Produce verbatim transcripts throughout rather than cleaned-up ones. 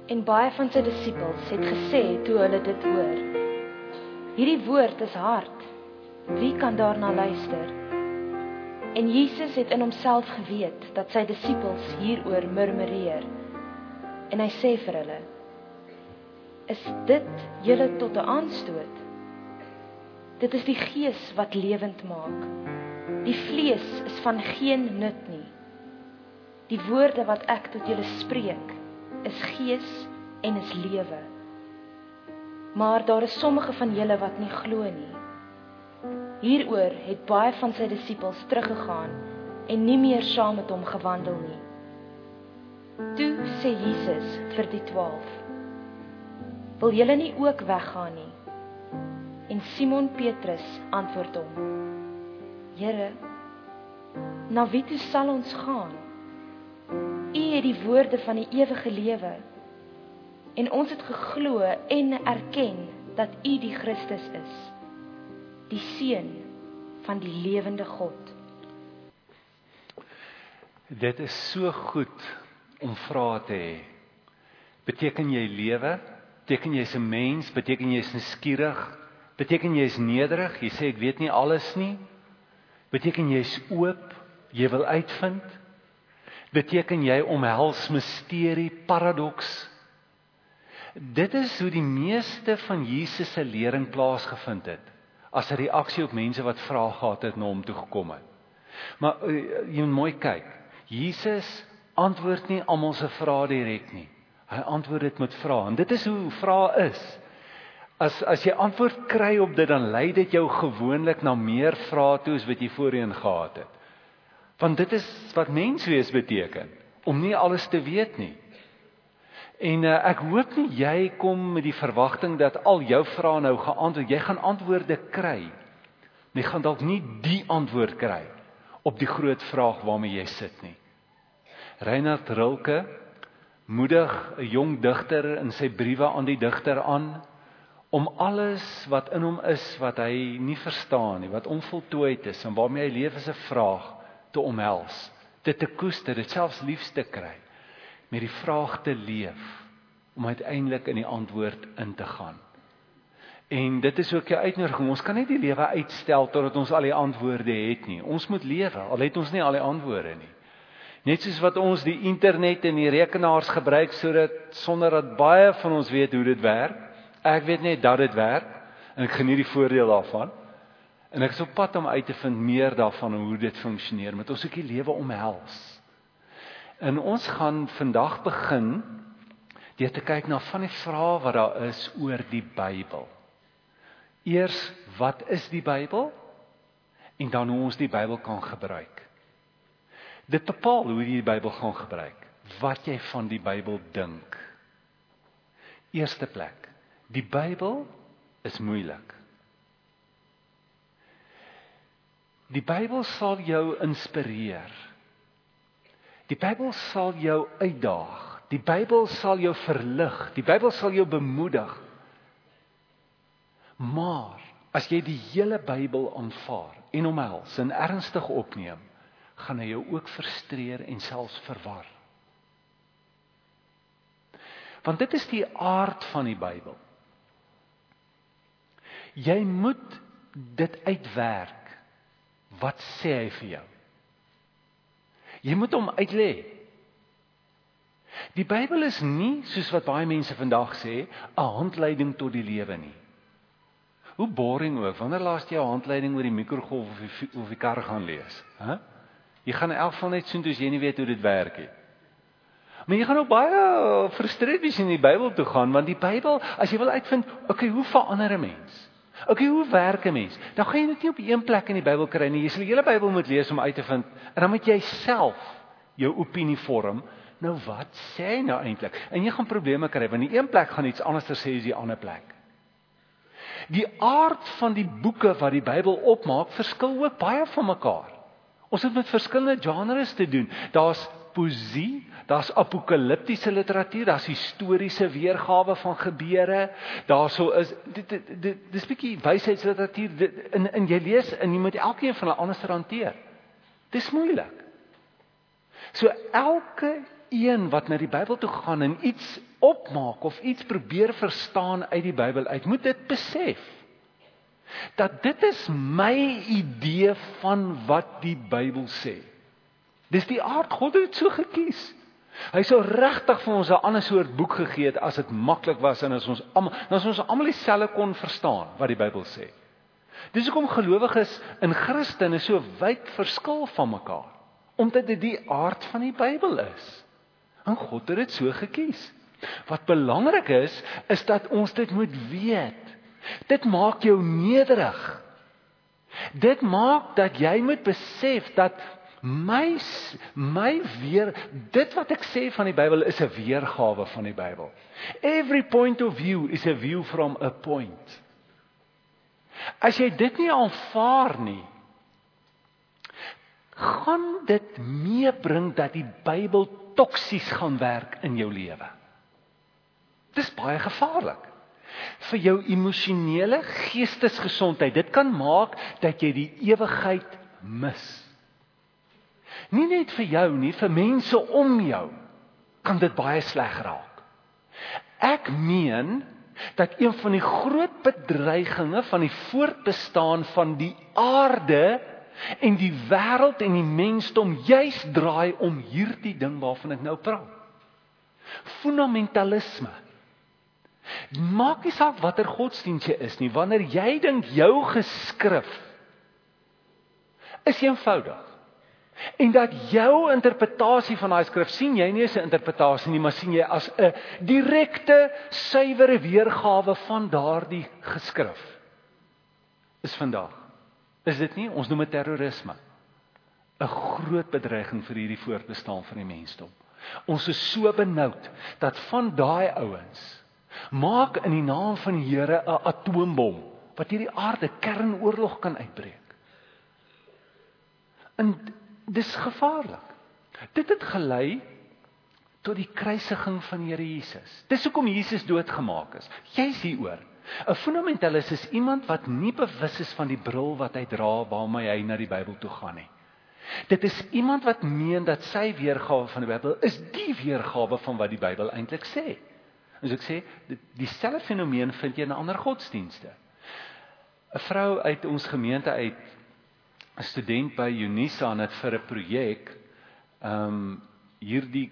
En baie van sy disippels het gesê toe hulle dit hoor: hierdie woord is hard, wie kan daarna luister? En Jesus het in homself geweet dat sy disippels hieroor murmureer. En hy sê vir hulle: is dit julle tot 'n aanstoot? Dit is die gees wat lewend maak. Die vlees is van geen nut nie. Die woorde wat ek tot julle spreek, is gees en is lewe. Maar daar is sommige van julle wat nie glo nie. Hieroor het baie van sy disippels teruggegaan en nie meer saam met hom gewandel nie. Toe sê Jesus vir die twaalf: wil julle nie ook weggaan nie? En Simon Petrus antwoord hom: Here, na wie toe sal ons gaan? U het die woorde van die ewige lewe, en ons het geglo en erken dat U die Christus is, die Seun van die lewende God. Dit is so goed om vrae te hê. Beteken jy lewe? Beteken jy is 'n mens? Beteken jy is nuuskierig? Beteken jy is nederig? Jy sê ek weet nie alles nie. Beteken jy is oop? Jy wil uitvind? Beteken jy omhels misterie, paradoks? Dit is hoe die meeste van Jesus se lering plaasgevind het, as 'n reaksie op mense wat vrae gehad het na hom toe gekom het. Maar jy moet mooi kyk, Jesus antwoord nie almal se vrae direk nie. Hy antwoord dit met vrae, en dit is hoe vrae is. As, as jy antwoord kry op dit, dan lei dit jou gewoonlik na meer vrae toe as wat jy voorheen gehad het. Want dit is wat menswees beteken, om nie alles te weet nie. En uh, ek hoop nie jy kom met die verwagting dat al jou vrae nou geantwoord, jy gaan antwoorde kry. Jy gaan dalk nie die antwoord kry op die groot vraag waarmee jy sit nie. Reinhard Rilke moedig 'n jong digter in sy briewe aan die digter aan, om alles wat in hom is, wat hy nie verstaan nie, wat onvoltooid is, en waarmee hy leef as 'n vraag, te omhels, dit te koester, dit selfs liefs te kry, met die vraag te leef, om uiteindelik in die antwoord in te gaan. En dit is ook jou uitnodiging, ons kan nie die lewe uitstel totdat ons al die antwoorde het nie. Ons moet lewe, al het ons nie al die antwoorde nie. Net soos wat ons die internet en die rekenaars gebruik, sodat, sonder dat baie van ons weet hoe dit werk. Ek weet net dat dit werk, en ek geniet die voordeel daarvan. En ek is op pad om uit te vind meer daarvan, hoe dit functioneer, met ons ook die lewe omhels. En ons gaan vandag begin, deur te kyk na van die vrae wat daar is oor die Bybel. Eers, wat is die Bybel? En dan hoe ons die Bybel kan gebruik. Dit bepaal hoe jy die Bybel gaan gebruik, wat jy van die Bybel dink. Eerste plek, die Bybel is moeilik. Die Bybel sal jou inspireer. Die Bybel sal jou uitdaag. Die Bybel sal jou verlig. Die Bybel sal jou bemoedig. Maar, as jy die hele Bybel aanvaar en omhels en ernstig opneem, gaan hy jou ook frustreer en selfs verwar. Want dit is die aard van die Bybel. Jy moet dit uitwerk. Wat sê hy vir jou? Jy moet hom uitlê. Die Bybel is nie, soos wat baie mense vandag sê, 'n handleiding tot die lewe nie. Hoe boring ook, wanneer laas jy 'n handleiding oor die mikrogolf of die, of die kar gaan lees? Huh? Jy gaan in elk geval net soen, as jy nie weet hoe dit werk nie. Maar jy gaan ook baie frustreerd wees in die Bybel toe gaan, want die Bybel, as jy wil uitvind, okay, hoe verander 'n mens? Okay, hoe werk 'n mens? Dan gaan jy dit nie op een plek in die Bybel kry nie. Jy sal die hele Bybel moet lees om uit te vind, en dan moet jy self jou opinie vorm. Nou wat sê hy nou eintlik? En jy gaan probleme kry, want die een plek gaan iets anders sê as die ander plek. Die aard van die boeke wat die Bybel opmaak, verskil ook baie van mekaar. Ons het met verskillende genres te doen. Daar's poesie, daar's apokaliptiese literatuur, daar's historiese weergawe van gebeure, daar so is, dit, dit, dit, dit is bietjie wysheidsliteratuur, dit, en, en jy lees, en jy moet elkeen van hulle anders hanteer. Dit is moeilik. So elke een wat na die Bybel toe gaan en iets opmaak of iets probeer verstaan uit die Bybel uit, moet dit besef dat dit is my idee van wat die Bybel sê. Dis die aard, God het dit so gekies. Hy sou regtig vir ons 'n ander soort boek gegee het as dit maklik was en as ons almal, as ons almal dieselfde kon verstaan wat die Bybel sê. Dis hoekom gelowiges in Christene so wyd verskil van mekaar, omdat dit die aard van die Bybel is. En God het dit so gekies. Wat belangrik is, is dat ons dit moet weet. Dit maak jou nederig. Dit maak dat jy moet besef dat my, my weer, dit wat ek sê van die Bybel is 'n weergawe van die Bybel. Every point of view is a view from a point. As jy dit nie aanvaar nie, gaan dit meebring dat die Bybel toksies gaan werk in jou lewe. Dis baie gevaarlik. Vir jou emosionele geestesgesondheid, dit kan maak dat jy die ewigheid mis. Nie net vir jou nie, vir mense om jou kan dit baie sleg raak. Ek meen dat een van die groot bedreigings van die voortbestaan van die aarde en die wêreld en die mensdom juis draai om hierdie ding waarvan ek nou praat. Fundamentalisme. Maak nie saak watter godsdienst jy is nie, wanneer jy dink jou geskrif is eenvoudig. En dat jou interpretasie van daai skrif sien jy nie as 'n interpretasie nie, maar sien jy as 'n direkte, suiwere weergawe van daardie geskrif. Is vandag. Is dit nie? Ons noem dit terrorisme. 'n Groot bedreiging vir hierdie voortbestaan van die mensdom. Ons is so benoud dat van daai ouens maak in die naam van die Here 'n atoombom wat hierdie aarde kernoorlog kan uitbreek. En dis gevaarlik. Dit het gelei tot die kruisiging van die Here Jesus. Dis hoekom Jesus doodgemaak is. Jy's hieroor. 'n Fundamentalis is iemand wat nie bewus is van die bril wat hy dra waarmee hy na die Bybel toe gaan nie. Dit is iemand wat meen dat sy weergawe van die Bybel is die weergawe van wat die Bybel eintlik sê. En so ek sê, dieselfde fenomeen vind jy in ander godsdienste. 'n Vrou uit ons gemeente uit, 'n student by Unisa het vir 'n projek um, hierdie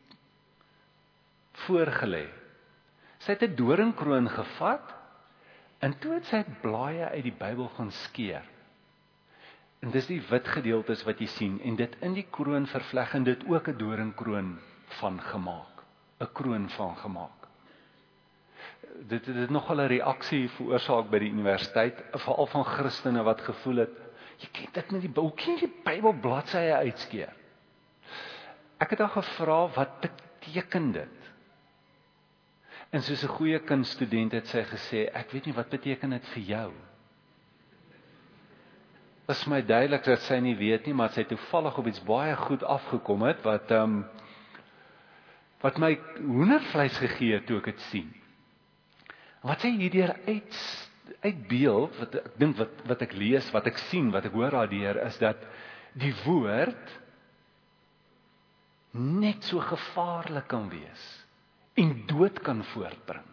voorgelê. Sy het 'n doringkroon gevat en toe het sy blaaie uit die Bybel gaan skeer. En dis die wit gedeeltes wat jy sien en dit in die kroon vervleg en dit ook 'n doringkroon van gemaak. 'n Kroon van gemaak. Dit het nogal 'n reaksie veroorsaak by die universiteit, veral van Christene wat gevoel het, jy ken dit met die Bybel, hoe kan jy die Bybel bladsye uitskeer? Ek het haar gevra, wat beteken dit? En soos 'n goeie kunststudent het sy gesê, ek weet nie wat beteken dit vir jou. Dit is my duidelik dat sy nie weet nie, maar sy toevallig op iets baie goed afgekom het, wat, um, wat my hoendervleis gegee het toe ek het sien. Wat sy hierdeur uit, uitbeeld, wat ek dink wat, wat ek lees, wat ek sien, wat ek hoor daardeur, is dat die woord net so gevaarlik kan wees en dood kan voortbring.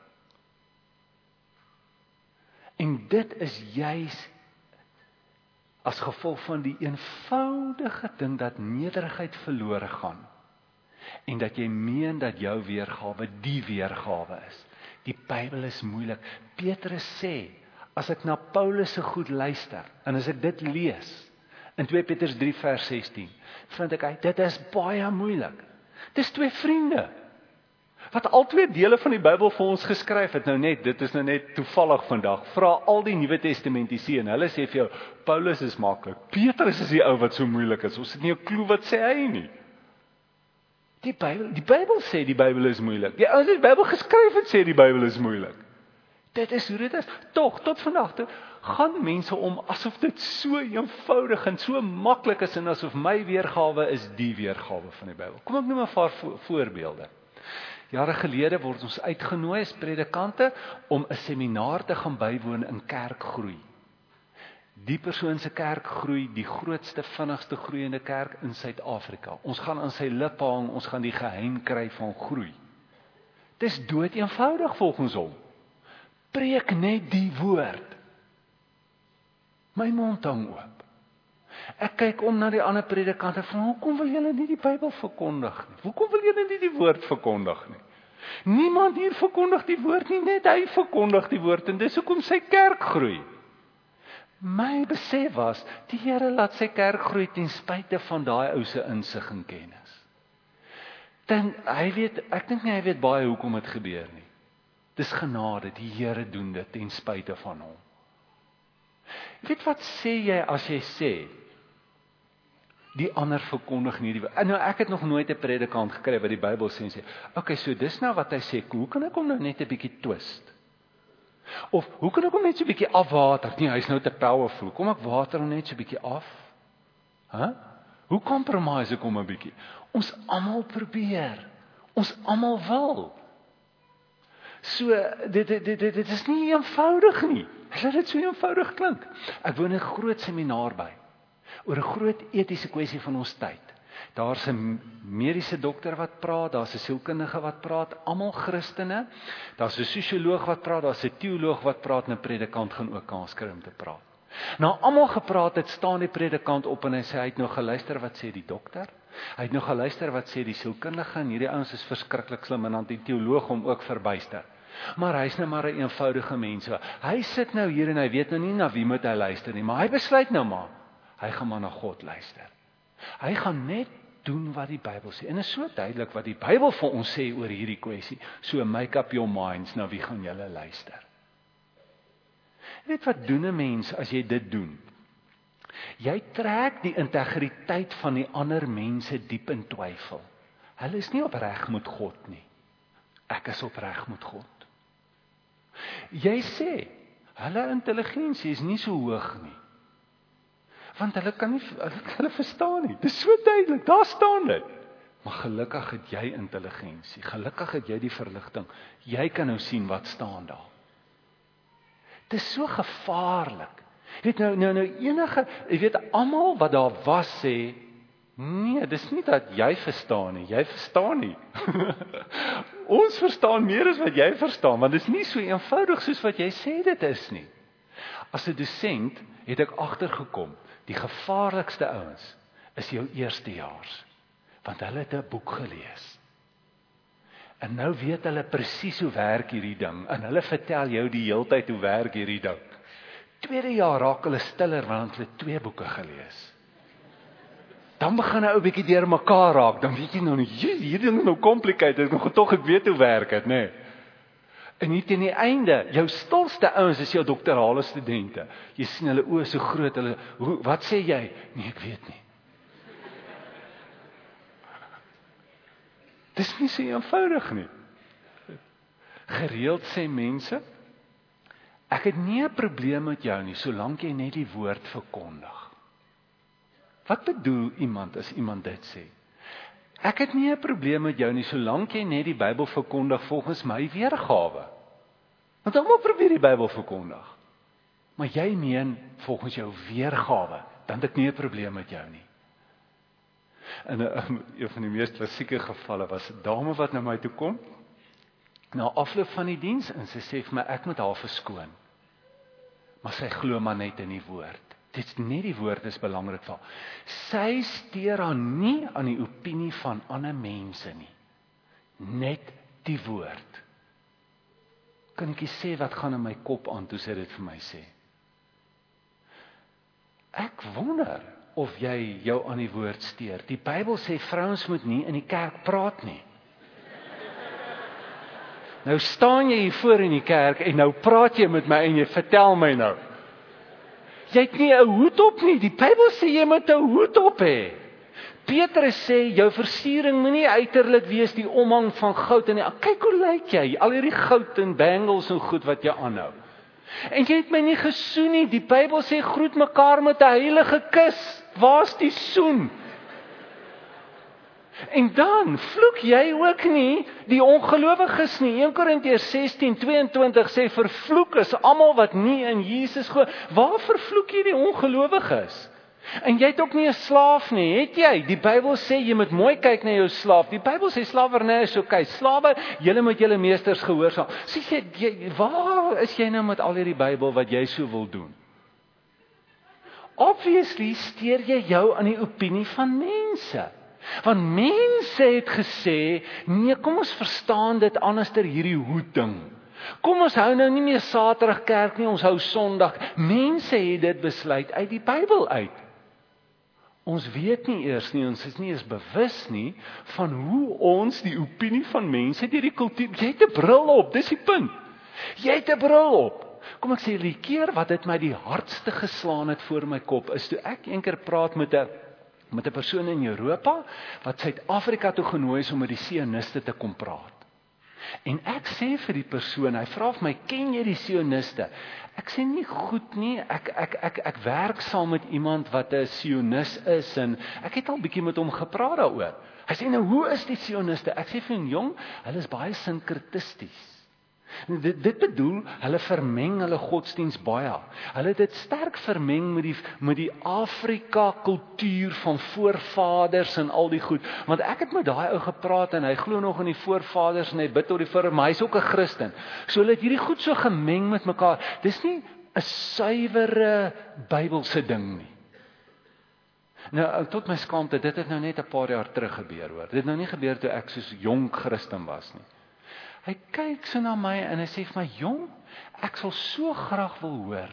En dit is juis as gevolg van die eenvoudige ding dat nederigheid verlore gaan en dat jy meen dat jou weergawe die weergawe is. Die Bybel is moeilik. Petrus sê, as ek na Paulus se goed luister en as ek dit lees in twee Petrus drie vers sestien, vind ek uit, dit is baie moeilik. Dis twee vriende wat al twee dele van die Bybel vir ons geskryf het. Nou net, dit is nou net toevallig vandag. Vra al die Nuwe Testamentiese en hulle sê vir jou, Paulus is maklik. Petrus is die ou wat so moeilik is. Ons het nie 'n klou wat sê hy nie. Die Bybel, die Bybel sê die Bybel is moeilik. Die ouens wat die Bybel geskryf het sê die Bybel is moeilik. Dit is hoe dit is. Tog, tot vandag toe, gaan mense om asof dit so eenvoudig en so maklik is en asof my weergawe is die weergawe van die Bybel. Kom ek noem 'n paar vo- voorbeelde. Jare gelede word ons uitgenooi as predikante om 'n seminaar te gaan bywoon in kerkgroei. Die persoon se kerk groei, die grootste, vinnigste groeiende kerk in Suid-Afrika. Ons gaan aan sy lippe hang, ons gaan die geheim kry van groei. Dis dood eenvoudig volgens hom. Preek net die woord. My mond hang oop. Ek kyk om na die ander predikante en van, hoekom wil julle nie die Bybel verkondig nie? Hoekom wil julle nie die woord verkondig nie? Niemand hier verkondig die woord nie, net hy verkondig die woord en dis hoekom sy kerk groei. My besef was, die Here laat sy kerk groei ten spyte van daai ou se insig en kennis. Dan hy weet, ek dink nie hy weet baie hoekom dit gebeur nie. Dis genade, die Here doen dit ten spyte van hom. Jy weet wat sê jy as jy sê, die ander verkondig nie die woord. Nou ek het nog nooit 'n predikant gekry wat die Bybel sê en sê, okay, so dis nou wat hy sê, hoe kan ek hom nou net 'n bietjie twist? Of, hoe kan ek hom net so 'n bietjie afwater? Nee, hy's nou te powerful. Kom ek water hom net so 'n bietjie af? Huh? Hoe compromise ek hom 'n bietjie? Ons almal probeer. Ons almal wil. So, dit, dit, dit, dit is nie eenvoudig nie. Laat dit so eenvoudig klink. Ek woon in 'n groot seminar by, oor 'n groot etiese kwessie van ons tyd. Daar's 'n mediese dokter wat praat, daar's 'n sielkundige wat praat, almal Christene. Daar's 'n sosioloog wat praat, daar's 'n teoloog wat praat, en 'n predikant gaan ook kans kry om te praat. Nou almal gepraat het, staan die predikant op en hy sê hy het nou geluister wat sê die dokter. Hy het nou geluister wat sê die sielkundige, en hierdie ouens is verskriklik slim en dan die teoloog hom ook verbuister. Maar hy's nou maar 'n eenvoudige mens. So, hy sit nou hier en hy weet nou nie na wie moet hy luister nie, maar hy besluit nou maar, hy gaan maar na God luister. Hy gaan net doen wat die Bybel sê. En is so duidelik wat die Bybel vir ons sê oor hierdie kwessie. So make up your minds, na wie gaan julle luister? Jy weet wat doen 'n mens as jy dit doen? Jy trek die integriteit van die ander mense diep in twyfel. Hulle is nie opreg met God nie. Ek is opreg met God. Jy sê, hulle intelligensie is nie so hoog nie. Want hulle kan nie, hulle, hulle verstaan nie. Dis so duidelik, daar staan dit. Maar gelukkig het jy intelligensie. Gelukkig het jy die verligting. Jy kan nou sien wat staan daar. Dit is so gevaarlik. Jy weet nou, nou, nou enige, jy weet almal wat daar was sê, nee, dis nie dat jy verstaan nie, jy verstaan nie. Ons verstaan meer as wat jy verstaan, want dit is nie so eenvoudig soos wat jy sê dit is nie. As 'n dosent het ek agtergekom, die gevaarlikste ouens is jou eerstejaars, want hulle het 'n boek gelees. En nou weet hulle presies hoe werk hierdie ding, en hulle vertel jou die heeltyd hoe werk hierdie ding. Tweede jaar raak hulle stiller, want hulle het twee boeke gelees. Dan begin hy ou bietjie deur mekaar raak, dan weet jy nou, hierdie ding is nou complicated, nog tog ek weet hoe werk dit, nê? En hier teen die einde, jou stilste ouens is jou doktorale studente. Jy sien hulle oë so groot, hulle, hoe, wat sê jy? Nee, ek weet nie. Dis nie so eenvoudig nie. Gereeld sê mense, ek het nie 'n probleem met jou nie, solank jy net die woord verkondig. Wat bedoel iemand as iemand dit sê? Ek het nie 'n probleem met jou nie, solank jy net die Bybel verkondig volgens my weergawe. Want almal probeer die Bybel verkondig. Maar jy meen volgens jou weergawe, dan het ek nie 'n probleem met jou nie. En een van die mees klassieke gevalle was 'n dame wat na my toe kom, na afloop van die diens, en sy sê vir my, ek moet haar verskoon. Maar sy glo maar net in die woord. Dit is nie die woord is belangrik vir haar. Sy steur haar nie aan die opinie van ander mense nie. Net die woord. Kan ek sê wat gaan in my kop aan toe sy dit vir my sê? Ek wonder of jy jou aan die woord steur. Die Bybel sê vrouens moet nie in die kerk praat nie. Nou staan jy hier voor in die kerk en nou praat jy met my en jy vertel my nou. Jy het nie 'n hoed op nie. Die Bybel sê jy moet 'n hoed op hê. Petrus sê jou versiering moenie uiterlik wees die omhang van goud en kyk hoe lyk jy, al hierdie goud en bangles en goed wat jy aanhou. En jy het my nie gesoen nie. Die Bybel sê groet mekaar met 'n heilige kus. Waar's die soen? En dan vloek jy ook nie die ongelowiges nie. Eerste Korintiërs sestien tweeëntwintig sê vervloek is almal wat nie in Jesus glo. Waar vervloek jy die ongelowiges? En jy het ook nie 'n slaaf nie, het jy? Die Bybel sê jy moet mooi kyk na jou slaaf. Die Bybel sê slawerny is oukei. Slawe, julle moet julle meesters gehoorsaam. Sê jy, jy, waar is jy nou met al hierdie Bybel wat jy so wil doen? Obviously steur jy jou aan die opinie van mense. Want mense het gesê, nee, kom ons verstaan dit anderster hierdie hoed ding. Kom ons hou nou nie meer Saterdag kerk nie, ons hou Sondag. Mense het dit besluit uit die Bybel uit. Ons weet nie eers nie, ons is nie eens bewus nie van hoe ons die opinie van mense deur die kultuur. Jy het 'n bril op, dis die punt. Jy het 'n bril op. Kom ek sê, die keer wat dit my die hardste geslaan het voor my kop is toe ek eendag praat met 'n met 'n persoon in Europa wat Suid-Afrika toe genooi is om met die sioniste te kom praat. En ek sê vir die persoon, hy vra vir my, ken jy die sioniste? Ek sê nie goed nie, ek ek ek ek werk saam met iemand wat 'n sionis is en ek het al bietjie met hom gepraat daaroor. Hy sê nou, hoe is die sioniste? Ek sê vir hom, jong, hulle is baie sinkretisties. Dit, dit bedoel, hulle vermeng hulle godsdiens baie. Hulle het dit sterk vermeng met die, met die Afrika kultuur van voorvaders en al die goed. Want ek het met daai ou gepraat en hy glo nog in die voorvaders en hy bid tot die Vader, maar hy's ook 'n Christen. So hulle het hierdie goed so gemeng met mekaar. Dis nie 'n suiwere Bybelse ding nie. Nou, tot my skaamte, dit het nou net 'n paar jaar terug gebeur, hoor. Dit het nou nie gebeur toe ek soos jong Christen was nie. Hy kyk so na my en hy sê vir my, jong, ek sal so graag wil hoor,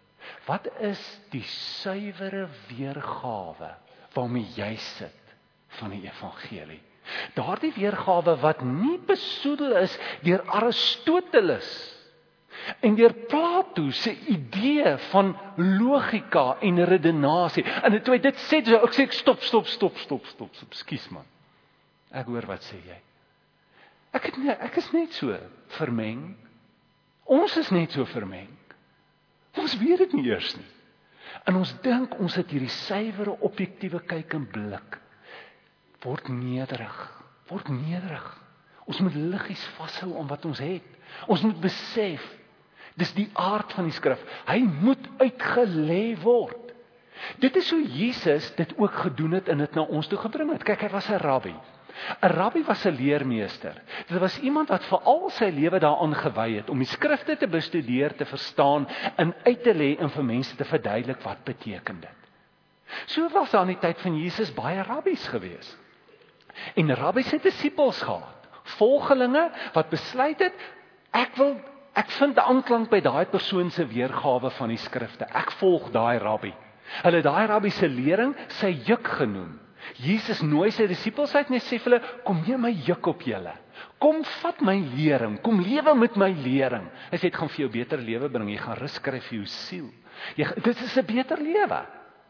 wat is die suiwere weergawe waarmee jy sit van die evangelie? Daardie weergawe wat nie besoedel is deur Aristoteles en deur Plato se idee van logika en redenasie. En toe hy dit sê, ek sê stop, stop, stop, stop, stop, stop, skus man. Ek hoor wat sê jy. Ek, het nie, ek is net so vermeng. Ons is net so vermeng. Ons weet dit nie eers nie. En ons dink ons het hierdie suiwere objektiewe kyk en blik. Word nederig, word nederig. Ons moet liggies vashou aan wat ons het. Ons moet besef, dis die aard van die skrif. Hy moet uitgelê word. Dit is hoe Jesus dit ook gedoen het en dit na ons toe gebring het. Kyk, hy was 'n rabbi. 'n Rabbi was 'n leermeester. Dit was iemand wat vir al sy lewe daaraan gewy het om die skrifte te bestudeer, te verstaan en uit te lê en vir mense te verduidelik wat beteken dit. So was daar in die tyd van Jesus baie rabbies gewees. En rabbies het disippels gehad, volgelinge wat besluit het, ek wil ek vind aanklank by daai persoon se weergawe van die skrifte. Ek volg daai rabbi. Hulle daai rabbi se lering sy juk genoem. Jesus nooi sy disippels uit en hy sê vir hulle, kom neem my juk op julle. Kom vat my lering, kom lewe met my lering. Hy sê, dit gaan vir jou beter lewe bring, jy gaan rus kry vir jou siel. Jy, dit is 'n beter lewe.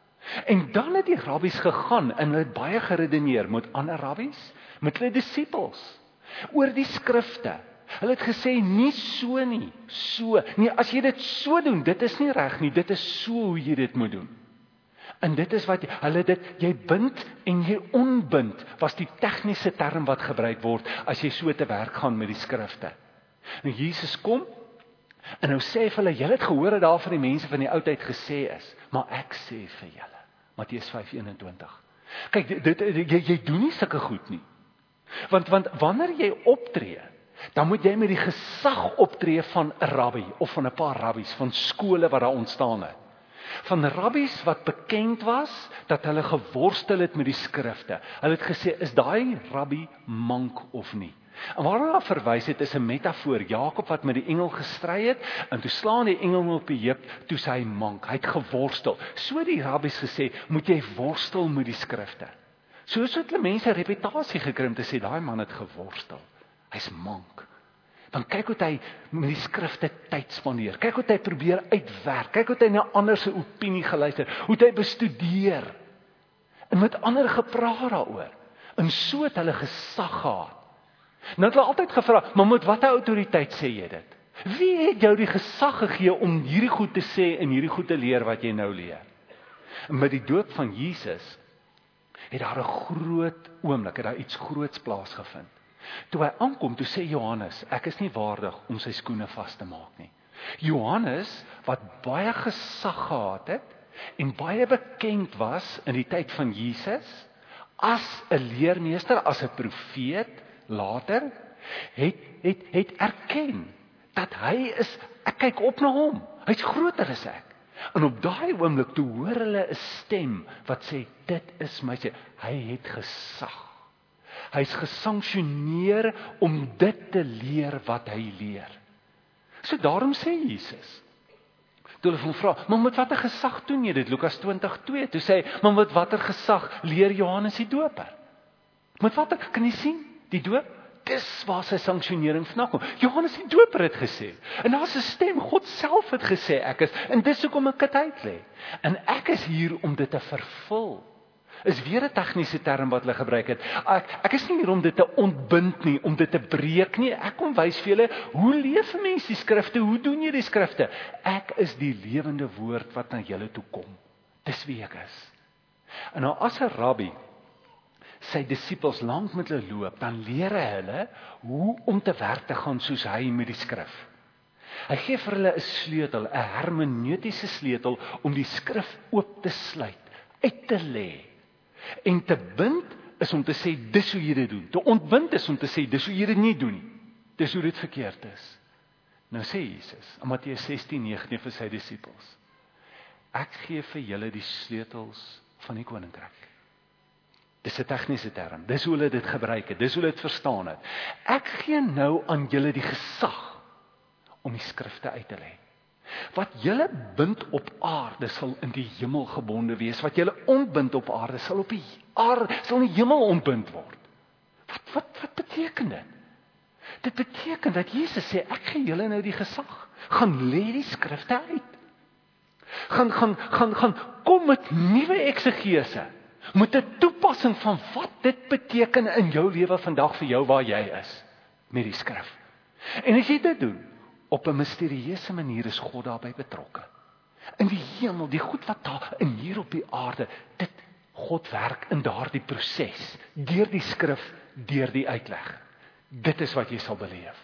En dan het die rabbies gegaan en hulle het baie geredeneer met ander rabbies, met hulle disippels, oor die skrifte. Hulle het gesê, nie so nie, so. Nee, as jy dit so doen, dit is nie reg nie, dit is so hoe jy dit moet doen. En dit is wat, hulle dit, jy bind en jy onbind, was die tegniese term wat gebruik word, as jy so te werk gaan met die skrifte. Nou Jesus kom, en nou sê vir hulle, julle het gehoor dat daar vir die mense van die oudheid gesê is, maar ek sê vir julle, Matteus vyf eenentwintig. Kyk, dit, dit, jy, jy doen nie sulke goed nie. Want, want wanneer jy optree, dan moet jy met die gesag optree van 'n rabbi, of van 'n paar rabbies, van skole wat daar ontstaan het. Van rabbies wat bekend was, dat hulle geworstel het met die skrifte. Hulle het gesê, is daai rabbi mank of nie? En waarna hulle verwys het, is 'n metafoor. Jakob wat met die engel gestry het, en toe slaan die engel hom op die heup, toe sy mank, hy het geworstel. So die rabbies gesê, moet jy worstel met die skrifte. So so het hulle mense reputasie gekry om te sê, daai man het geworstel, hy's mank. Dan kyk hoe hy met die skrifte tyd spandeer. Kyk hoe hy probeer uitwerk. Kyk hoe hy na ander se opinie geluister. Hoe hy bestudeer. En met ander gepraat daaroor. En so het hulle gesag gehad. Nou het hulle altyd gevra, maar met watter autoriteit sê jy dit? Wie het jou die gesag gegee om hierdie goed te sê en hierdie goed te leer wat jy nou leer? En met die doop van Jesus het daar 'n groot oomblik, het daar iets groots plaasgevind. Toe hy aankom, toe sê Johannes, ek is nie waardig om sy skoene vas te maak nie. Johannes, wat baie gesag gehad het, en baie bekend was in die tyd van Jesus, as 'n leermeester, as 'n profeet, later, het, het, het erken, dat hy is, ek kyk op na hom, hy is groter as ek. En op daai oomblik, toe hoor hulle 'n stem, wat sê, dit is my sê, hy het gesag. Hy is gesanksioneer om dit te leer wat hy leer. So daarom sê Jesus, toe hulle hom vra, maar met watter gesag doen jy dit? Lukas twintig twee, toe sê hy, maar met watter gesag leer Johannes die Doper? Met watter, kan jy sien, die doop? Dis waar sy sanksionering vandaan kom. Johannes die Doper het gesê, en daar's 'n stem, God self het gesê, ek is, en dis hoekom ek dit uitlê. En ek is hier om dit te vervul. Is weer 'n tegniese term wat hulle gebruik het. Ek, ek is nie hier om dit te ontbind nie, om dit te breek nie. Ek kom wys vir julle, hoe leef 'n mens die skrifte? Hoe doen jy die skrifte? Ek is die lewende woord wat na julle toe kom. Dis wie ek is. En nou as 'n rabbi sy disippels lank met hulle loop, dan leer hy hulle hoe om te werk te gaan soos hy met die skrif. Hy gee vir hulle 'n sleutel, 'n hermeneutiese sleutel om die skrif oop te sluit, uit te lê. En te bind is om te sê, dis hoe jy dit doen. Te ontbind is om te sê, dis hoe jy dit nie doen nie. Dis hoe dit verkeerd is. Nou sê Jesus, in Matteus sestien negentien vir sy disippels, ek gee vir julle die sleutels van die koninkryk. Dis 'n tegniese term, dis hoe hulle dit gebruik het, dis hoe hulle dit verstaan het. Ek gee nou aan julle die gesag om die skrifte uit te lê. Wat julle bind op aarde sal in die hemel gebonde wees, wat julle ontbind op aarde sal op die aarde, sal in die hemel ontbind word. Wat, wat, wat beteken dit? Dit beteken dat Jesus sê, ek gee julle nou die gesag, gaan lê die skrifte uit. Gaan, gaan, gaan, gaan, kom met nuwe eksegese, met 'n toepassing van wat dit beteken in jou lewe vandag vir jou waar jy is, met die skrif. En as jy dit doen, op 'n misterieuse manier is God daarbey betrokke. In die hemel, die goed wat daar in hier op die aarde, dit God werk in daardie proses, deur die skrif, deur die uitleg. Dit is wat jy sal beleef.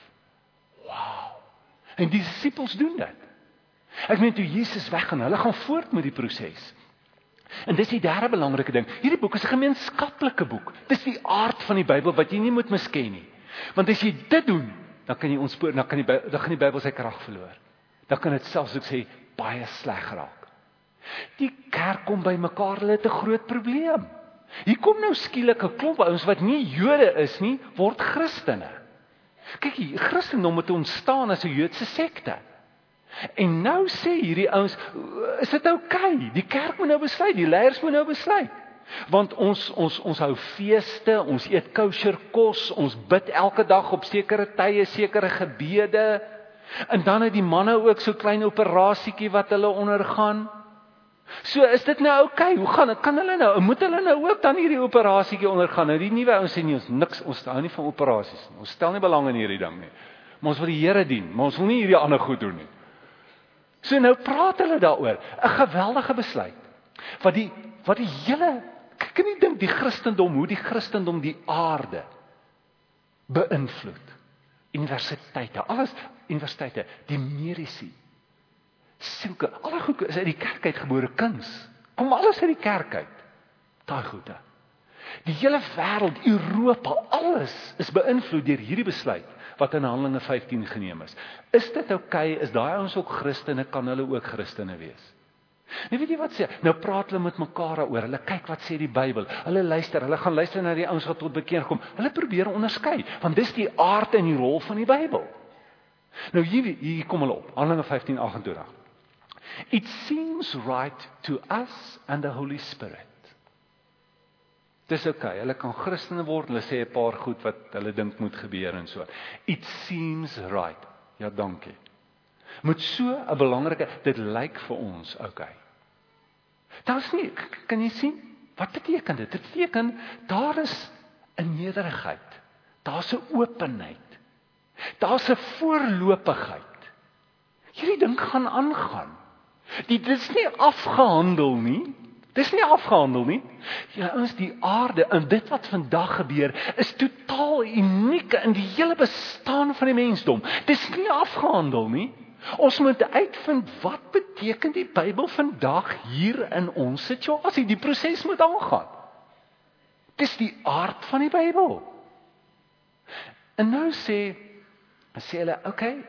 Wow. En die disippels doen dit. Ek meen toe Jesus weggaan, hulle gaan voort met die proses. En dis die derde belangrike ding. Hierdie boek is 'n gemeenskaplike boek. Dis die aard van die Bybel wat jy nie moet misken nie. Want as jy dit doen, dan kan jy ontspoor, dan kan die Bybel, dan gaan die Bybel sy krag verloor. Dan kan dit selfs ek sê baie sleg raak. Die kerk kom by mekaar, hulle het 'n groot probleem. Hier kom nou skielik 'n klomp ouens wat nie Jode is nie, word Christene. Kyk hier, Christendom het ontstaan as 'n Joodse sekte. En nou sê hierdie ouens, is dit oukei? Die kerk moet nou besluit, die leiers moet nou besluit. Want ons ons ons hou feeste, ons eet kosher kos, ons bid elke dag op sekere tye, sekere gebede. En dan het die manne ook so klein operasietjie wat hulle ondergaan. So is dit nou oukei? Hoe gaan dit? Kan hulle nou, moet hulle nou ook dan hierdie operasietjie ondergaan? Nou die nuwe ouens sê nie ons niks, ons hou nie van operasies nie. Ons stel nie belang in hierdie ding nie. Maar ons wil die Here dien, maar ons wil nie hierdie ander goed doen nie. So nou praat hulle daaroor, 'n geweldige besluit. Wat die wat die hele, ek kan nie dink die Christendom, hoe die Christendom die aarde beïnvloed. Universiteite, alles universiteite, die mediese, sielke, alle goed is uit die kerk uitgebore kuns. Kom alles uit die kerk uit. Daai goede. Die hele wêreld, Europa, alles is beïnvloed deur hierdie besluit wat in Handelinge vyftien geneem is. Is dit oukei? Is daai ouens ook Christene? Kan hulle ook Christene wees? Nou weet jy wat sê? Nou praat hulle met mekaar daaroor. Hulle kyk wat sê die Bybel. Hulle luister, hulle gaan luister na die ouens wat tot bekeer kom. Hulle probeer onderskei, want dis die aard en die rol van die Bybel. Nou hier, hier kom hulle op. Handelinge vyftien agt en twintig. It seems right to us and the Holy Spirit. Dis oukei, hulle kan Christene word, hulle sê 'n paar goed wat hulle dink moet gebeur en so. It seems right. Ja, dankie. Met so 'n belangrike, dit lyk vir ons oukei. Daar's nie, kan jy sien? Wat beteken dit? Dit beteken, daar is 'n nederigheid. Daar's 'n openheid. Daar's 'n voorlopigheid. Hierdie ding gaan aangaan. Dit is nie afgehandel nie. Dis nie afgehandel nie. Ja, ons die aarde en dit wat vandag gebeur is totaal uniek in die hele bestaan van die mensdom. Dis nie afgehandel nie. Ons moet uitvind, wat beteken die Bybel vandag hier in ons situasie? Die proses moet aangaan. Dis die aard van die Bybel. En nou sê, sê hulle, oké, okay,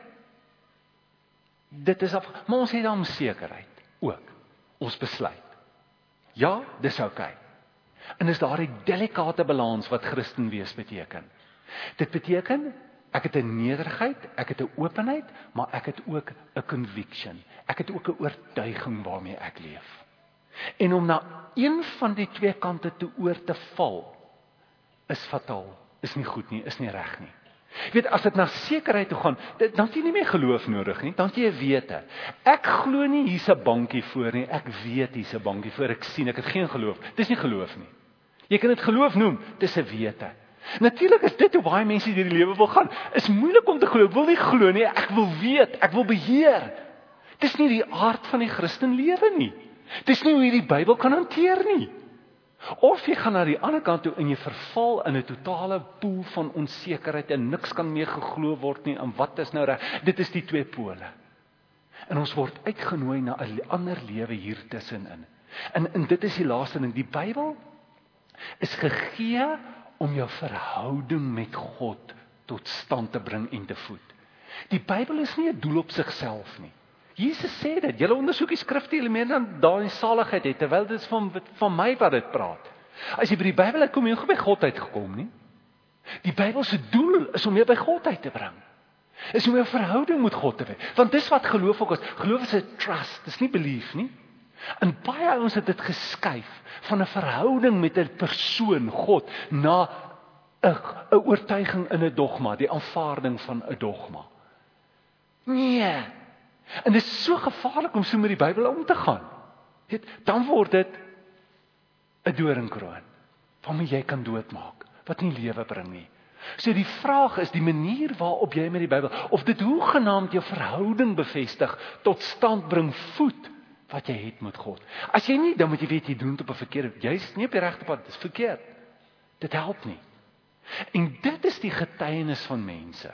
dit is af, maar ons het dan sekerheid ook, ons besluit. Ja, dis oké. Okay. En is daar die delikate balans wat Christen wees beteken. Dit beteken, ek het 'n nederigheid, ek het 'n openheid, maar ek het ook 'n conviction. Ek het ook 'n oortuiging waarmee ek leef. En om na een van die twee kante toe oor te val, is fataal, is nie goed nie, is nie reg nie. Jy weet, as dit na sekerheid toe gaan, dan het jy nie meer geloof nodig nie, dan het jy 'n wete. Ek glo nie hier's 'n bankie voor nie, ek weet hier's 'n bankie voor, ek sien, ek het geen geloof. Dis nie geloof nie. Jy kan dit geloof noem, dis 'n wete. Natuurlik is dit hoe baie mense deur die lewe wil gaan. Is moeilik om te glo, ek wil nie glo nie, ek wil weet, ek wil beheer. Dis nie die aard van die Christen lewe nie. Dis nie hoe jy die Bybel kan hanteer nie. Of jy gaan na die ander kant toe en jy verval in 'n totale poel van onsekerheid en niks kan meer geglo word nie, en wat is nou reg? Dit is die twee pole. En ons word uitgenooi na 'n ander lewe hier tussenin. En, en dit is die laaste ding, die Bybel is gegee om jou verhouding met God tot stand te bring en te voed. Die Bybel is nie 'n doel op sigself nie. Jesus sê dit, julle ondersoek die skrifte, julle meer dan daar in saligheid het, terwyl dit is van, van my wat dit praat. As jy by die Bybel uitkom, jy nie by God uitgekom nie. Die Bybel se doel is om jou by God uit te bring. Is om jou verhouding met God te hê. Want dis wat geloof ook is. Geloof is 'n trust, dis nie belief nie. En baie ouens het dit geskuif van 'n verhouding met 'n persoon, God, na 'n 'n oortuiging in 'n dogma, die aanvaarding van 'n dogma. Nee. En dit is so gevaarlik om so met die Bybel om te gaan. Weet, dan word dit 'n doringkroon waarmee jy kan doodmaak, wat nie lewe bring nie. So die vraag is die manier waarop jy met die Bybel, of dit hoegenaamd jou verhouding bevestig, tot stand bring, voed wat jy het met God. As jy nie, dan moet jy weet jy doen dit op 'n verkeerde, jy is nie op die regte pad, dit is verkeerd. Dit help nie. En dit is die getuienis van mense.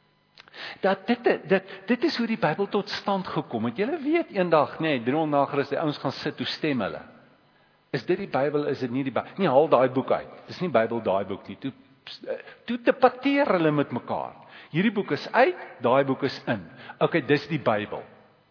Dat dit, dit, dit is hoe die Bybel tot stand gekom het. Julle weet eendag, nee, driehonderd na Christus, die ouens gaan sit, hoe stem hulle? Is dit die Bybel, is dit nie die Bybel? Nie, haal daai boek uit. Dis nie Bybel daai boek nie. Toe, toe debatteer hulle met mekaar. Hierdie boek is uit, daai boek is in. Okay, dis die Bybel.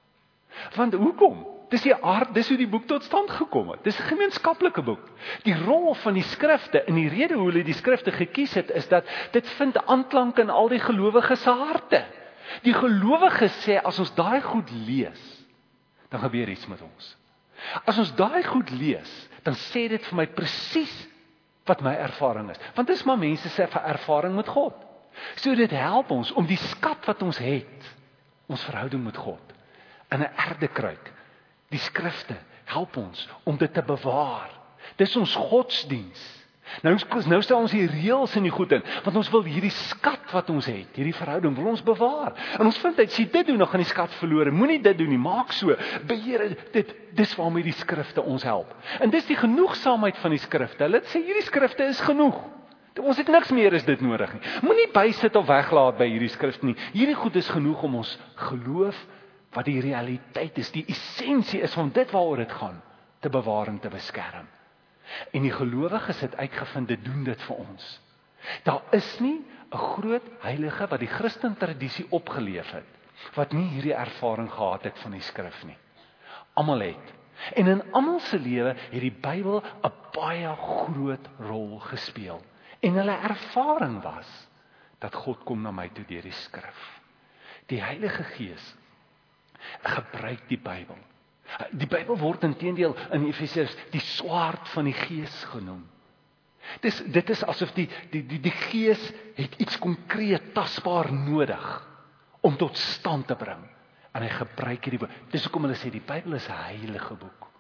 Want hoekom? Dis die aard, dis hoe die boek tot stand gekom het. Dis 'n gemeenskaplike boek. Die rol van die skrifte en die rede hoe hulle die skrifte gekies het, is dat dit vind aanklank in al die gelowiges se harte. Die gelowiges sê, as ons daai goed lees, dan gebeur iets met ons. As ons daai goed lees, dan sê dit vir my presies wat my ervaring is. Want dit is maar mense se ervaring met God. So dit help ons om die skat wat ons het, ons verhouding met God, in 'n erdekruik. Die skrifte help ons om dit te bewaar. Dis ons godsdiens. Nou, nou stel ons die reëls in die goed in, want ons wil hierdie skat wat ons het, hierdie verhouding, wil ons bewaar. En ons vind uit, as jy dit doen, dan gaan die skat verlore. Moenie dit doen nie, maak so. Beheer dit, dis waarmee die skrifte ons help. En dis die genoegsaamheid van die skrifte. Hulle sê hierdie skrifte is genoeg. Ons het niks meer as dit nodig nie. Moenie bysit of weglaat by hierdie skrifte nie. Hierdie goed is genoeg om ons geloof, wat die realiteit is, die essensie is van dit waaroor dit gaan, te bewaar en te beskerm. En die gelowiges het uitgevind, dit doen dit vir ons. Daar is nie 'n groot heilige wat die Christen tradisie opgeleef het, wat nie hierdie ervaring gehad het van die skrif nie. Almal het. En in almal se lewe het die Bybel 'n baie groot rol gespeel. En hulle ervaring was, dat God kom na my toe deur die skrif. Die Heilige Gees gebruik die Bybel. Die Bybel word inteendeel in Efesiërs die swaard van die Gees genoem. Dis, dit is asof die, die, die, die Gees het iets konkreet, tasbaar nodig om tot stand te bring. En hy gebruik hierdie boek. Dis hoekom hulle sê die Bybel is 'n heilige boek.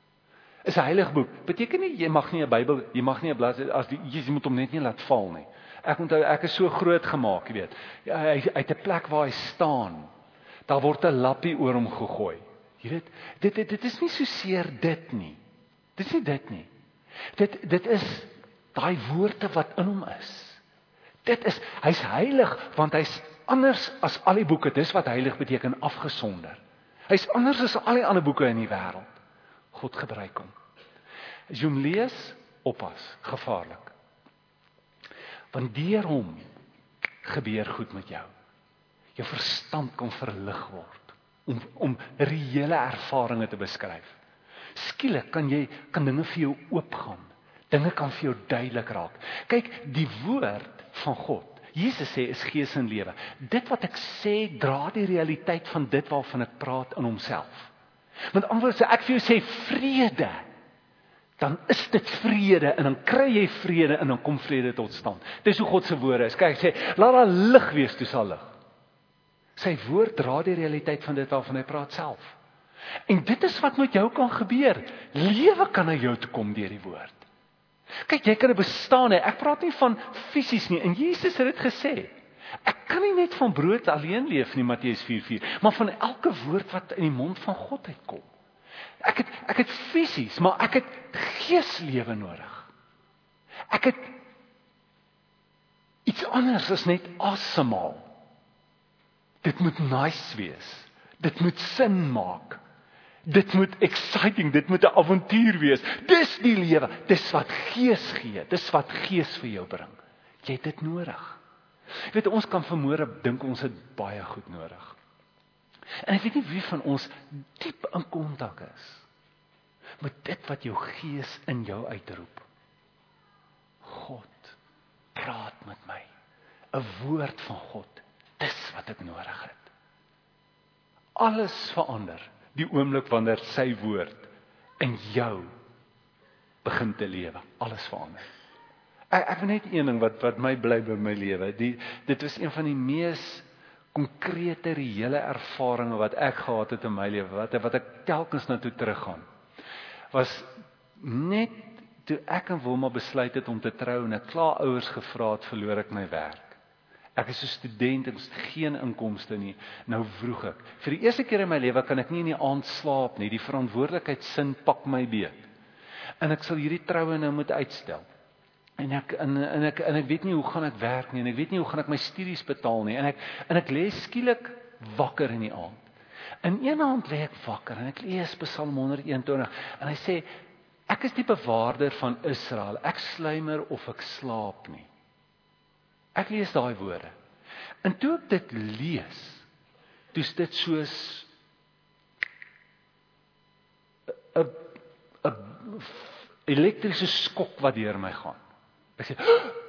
Is 'n heilige boek. Beteken nie jy mag nie 'n Bybel, jy mag nie 'n bladsy as die, jy moet hom net nie laat val nie. Ek onthou ek is so groot gemaak, jy weet. Ja, hy uit 'n plek waar hy staan. Daar word 'n lappie oor hom gegooi. Jy weet, dit, dit, dit is nie so seer dit nie. Dit is nie dit nie. Dit, dit is daai woorde wat in hom is. Dit is, hy's heilig, want hy's anders as al die boeke, dis wat heilig beteken, afgesonder. Hy's anders as al die ander boeke in die wêreld. God gebruik hom. As jy hom lees, oppas, gevaarlik. Want deur hom gebeur goed met jou. Jou verstand kan verlig word, om, om reële ervarings te beskryf. Skielik kan jy, kan dinge vir jou oopgaan. Dinge kan vir jou duidelik raak. Kyk, die woord van God, Jesus sê, is gees en lewe. Dit wat ek sê, dra die realiteit van dit waarvan ek praat in homself. Met ander woorde, ek vir jou sê vrede, dan is dit vrede, en dan kry jy vrede, en dan kom vrede tot stand. Dis hoe God se woorde is. Kyk, hy sê, laat daar lig wees, toe sal lig. Sy woord dra die realiteit van dit waarvan hy praat self. En dit is wat met jou kan gebeur. Lewe kan na jou toe kom deur die woord. Kyk, jy kan 'n bestaan hê. Ek praat nie van fisies nie. En Jesus het dit gesê. Ek kan nie net van brood alleen leef nie, Matteus vier vier, maar van elke woord wat in die mond van God uitkom. Ek het ek het fisies, maar ek het geeslewe nodig. Ek het iets anders as net asemhaal. Dit moet nice wees. Dit moet sin maak. Dit moet exciting, dit moet 'n avontuur wees. Dis die lewe, dis wat gees gee, dis wat gees vir jou bring. Jy het dit nodig. Jy weet, ons kan vanmôre dink ons het baie goed nodig. En ek weet nie wie van ons diep in kontak is met dit wat jou gees in jou uitroep. God, praat met my. 'n Woord van God, dis wat ek nodig het. Alles verander die oomblik wanneer sy woord in jou begin te lewe. Alles verander. Ek, ek weet net een ding wat, wat my bly by my lewe. Die, dit was een van die mees konkrete, reële ervarings wat ek gehad het in my lewe, wat, wat ek telkens na toe teruggaan, was net toe ek en Wilma besluit het om te trou, en ek klaar ouers gevra het, verloor ek my werk. Ek is 'n student, ek het geen inkomste nie. Nou vroeg ek. Vir die eerste keer in my lewe kan ek nie in die aand slaap nie. Die verantwoordelikheidsin pak my beet. En ek sal hierdie troue nou moet uitstel. En ek en, en ek en ek weet nie hoe gaan ek werk nie, en ek weet nie hoe gaan ek my studies betaal nie. En ek en ek lê skielik wakker in die aand. In een aand lê ek wakker en ek lees Psalm honderd een twintig en hy sê, ek is die bewaarder van Israel. Ek sluimer of ek slaap nie. Ek lees daai woorde. En toe ek dit lees, toe is dit soos 'n 'n elektriese skok wat deur my gaan. Ek sê,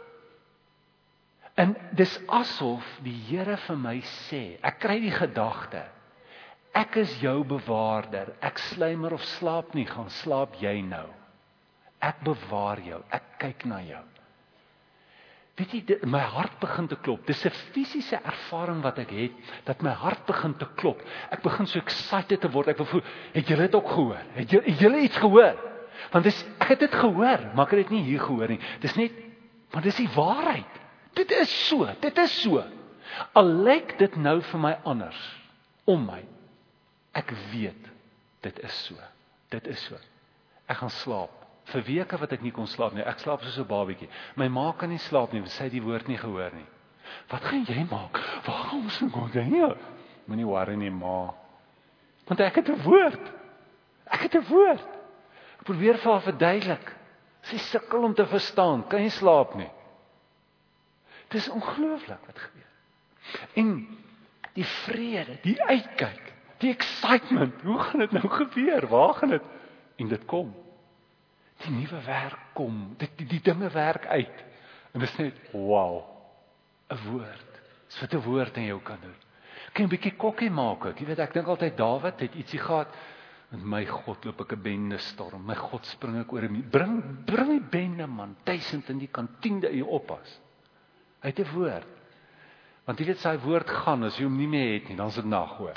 en dis asof die Here vir my sê, ek kry die gedagte, ek is jou bewaarder, ek sluimer of slaap nie, gaan slaap jy nou. Ek bewaar jou, ek kyk na jou. Weet jy, dit, my hart begin te klop. Dis 'n fisiese ervaring wat ek het, dat my hart begin te klop. Ek begin so excited te word. Ek wil voel, het julle dit ook gehoor? Het julle, het julle iets gehoor? Want dis, ek het dit gehoor, maar ek het dit nie hier gehoor nie. Dis net, want dis die waarheid. Dit is so, dit is so. Al lyk dit nou vir my anders, om my. Ek weet, dit is so. Dit is so. Ek gaan slaap. Vir weke wat ek nie kon slaap nie. Ek slaap soos 'n babietjie. My ma kan nie slaap nie, want sy het die woord nie gehoor nie. Wat gaan jy maak? Waar gaan ons nou gaan? Moenie worry nie, ma. Want ek het 'n woord. Ek het 'n woord. Ek probeer vir haar verduidelik. Sy sukkel om te verstaan. Kan jy slaap nie? Dit is ongelooflik wat gebeur. En die vrede, die uitkyk, die excitement. Hoe gaan dit nou gebeur? Waar gaan dit? En dit kom. Die nuwe werk kom, die, die, die dinge werk uit. En dit is net, wow, 'n woord. Dis wat 'n woord in jou kan doen. Kan 'n bietjie kokkie maak ook. Jy weet, ek dink altyd Dawid het ietsie gehad, met my God loop ek 'n bende storm, my God spring ek oor 'n bring bring die bende man, duisend in die kantiende in jou oppas. Hy het 'n woord. Want jy weet sy woord gaan, as jy hom nie meer het nie, dan is dit nag hoor.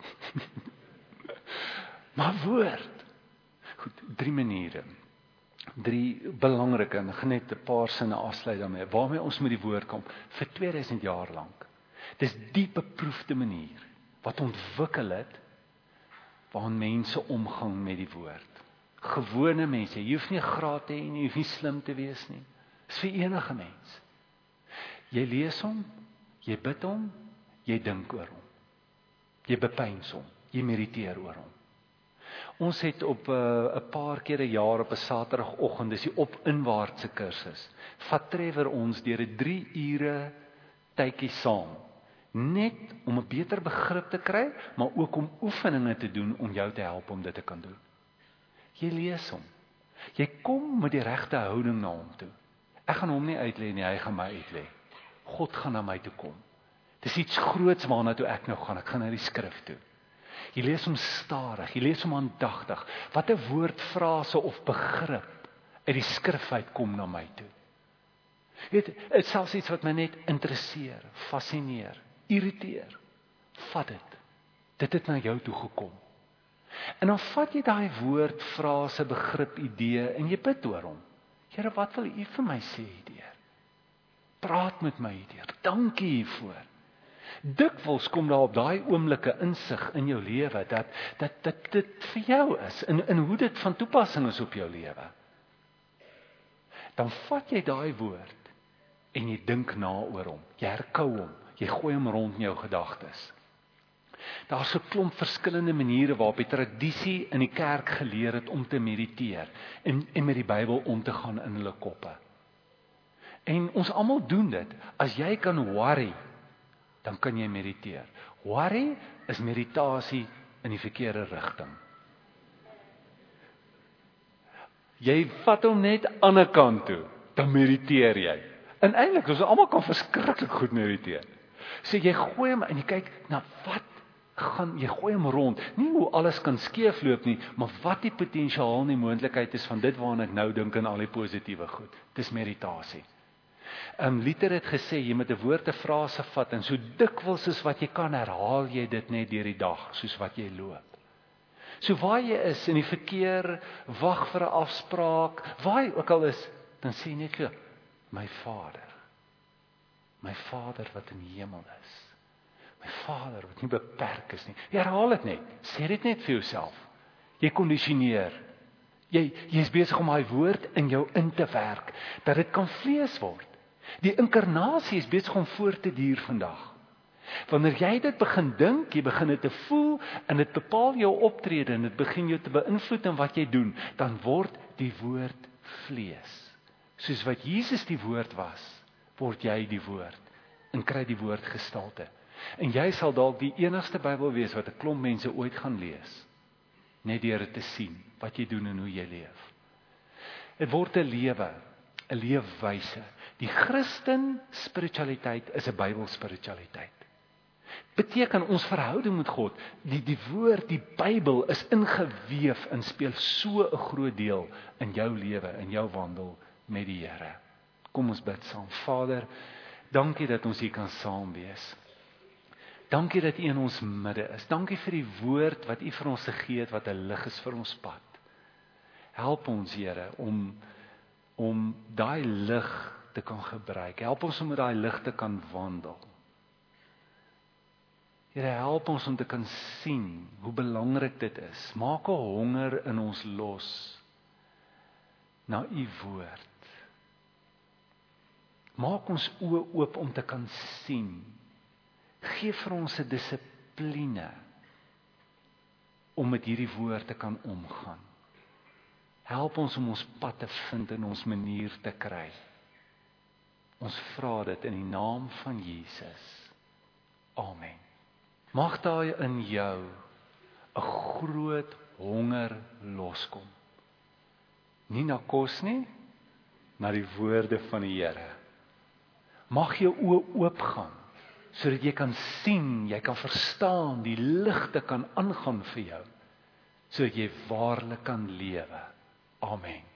Maar woord. Goed, drie maniere. Drie belangrike, en ek gaan net 'n paar sinne afsluit daarmee, waarmee ons met die woord kom, vir tweeduisend jaar lank. Dis die beproefde manier, wat ontwikkel het, waarin mense omgang met die woord. Gewone mense, jy hoef nie 'n graad te hê nie, jy hoef nie slim te wees nie. Dis vir enige mens. Jy lees hom, jy bid hom, Jy dink oor hom. Jy bepeins hom. Jy mediteer oor hom. Ons het op 'n uh, paar keer 'n jaar op 'n Saterdagoggend, dis die op-inwaartse kursus, vat Trevor ons deur 'n drie ure tydjie saam, net om 'n beter begrip te kry, maar ook om oefeninge te doen om jou te help om dit te kan doen. Jy lees hom. Jy kom met die regte houding na hom toe. Ek gaan hom nie uitlê nie, hy gaan my uitlê. God gaan na my toe kom. Dis iets groots waarna toe ek nou gaan, ek gaan na die skrif toe. Jy lees hom stadig, jy lees hom aandagtig. Wat 'n woordfrase of begrip uit die skrif uit kom na my toe. Weet, dit is selfs iets wat my net interesseer, fascineer, irriteer. Vat dit. Dit het na jou toe gekom. En dan vat jy daai woord, frase, begrip, idee en jy bid oor hom. Here, wat wil U vir my sê hierdeur? Praat met my hierdeur. Dankie hiervoor. Dikwels kom daar op daai oomblikke insig in jou lewe dat dat dat dit vir jou is en en hoe dit van toepassing is op jou lewe. Dan vat jy daai woord en jy dink na oor hom. Jy herkou hom. Jy gooi hom rond in jou gedagtes. Daar's 'n klomp verskillende maniere waarop die tradisie in die kerk geleer het om te mediteer en en met die Bybel om te gaan in hulle koppe. En ons almal doen dit. As jy kan worry, dan kan jy mediteer. Worry is meditasie in die verkeerde rigting. Jy vat hom net aan 'n kant toe, dan mediteer jy. En eintlik, ons almal kan verskriklik goed mediteer. So jy gooi hom en jy kyk na wat gaan, jy gooi hom rond. Nie hoe alles kan skeefloop nie, maar wat die potensiaal en die moontlikheid is van dit waarna ek nou dink en al die positiewe goed. Dis meditasie. Um, Luther het gesê, jy moet 'n woord, 'n frase vat, en so dikwels as wat jy kan, herhaal jy dit net deur die dag, soos wat jy loop. So waar jy is, in die verkeer, wag vir 'n afspraak, waar jy ook al is, dan sê jy net so, my Vader, my Vader wat in die hemel is, my Vader wat nie beperk is nie. Jy herhaal dit net, sê dit net vir jouself. Jy kondisioneer. Jy, jy is besig om daai woord in jou in te werk, dat dit kan vlees word. Die inkarnasie is besig om voort te duur vandag. Wanneer jy dit begin dink, jy begin dit te voel, en dit bepaal jou optrede, en dit begin jou te beïnvloed in wat jy doen, dan word die woord vlees. Soos wat Jesus die woord was, word jy die woord, en kry die woord gestalte. En jy sal dalk die enigste Bybel wees wat 'n klomp mense ooit gaan lees, net deur dit te sien, wat jy doen en hoe jy leef. Dit word 'n lewe, 'n leefwyse. Die Christen spiritualiteit is 'n Bybelspiritualiteit. Beteken ons verhouding met God, die die woord, die Bybel is ingeweef en speel so 'n groot deel in jou lewe, in jou wandel met die Here. Kom ons bid saam. Vader, dankie dat ons hier kan saam wees. Dankie dat U in ons midde is. Dankie vir die woord wat U vir ons gegee het, wat 'n lig is vir ons pad. Help ons, Here, om om daai lig te kan gebruik. Help ons om met daai lig te kan wandel. Here, help ons om te kan sien hoe belangrik dit is. Maak 'n honger in ons los na U woord. Maak ons oë oop om te kan sien. Gee vir ons 'n dissipline om met hierdie woord te kan omgaan. Help ons om ons pad te vind en ons manier te kry. Ons vra dit in die naam van Jesus. Amen. Mag daar in jou 'n groot honger loskom. Nie na kos nie, na die woorde van die Here. Mag jou oë oopgaan, sodat jy kan sien, jy kan verstaan, die ligte kan aangaan vir jou, sodat jy waarlik kan lewe. Amen.